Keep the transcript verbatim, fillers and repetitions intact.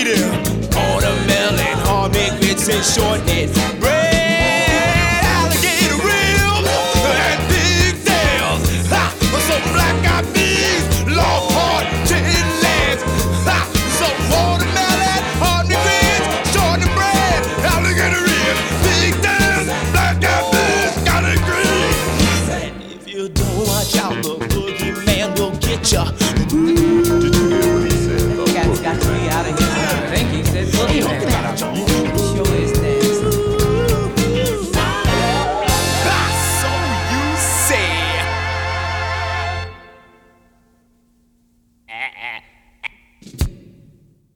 sweetie. Watermelon, hard baked grits and shortbread bread, alligator ribs and pigtails. Ha! Some black-eyed peas, long hard chicken legs. Ha! Some watermelon, hard baked grits, shortbread, alligator ribs, pigtails, black-eyed peas, got it green. And if you don't watch out, the boogeyman will get ya. Did you hear what he said? Cat's got to be out of here. I think he said boogeyman.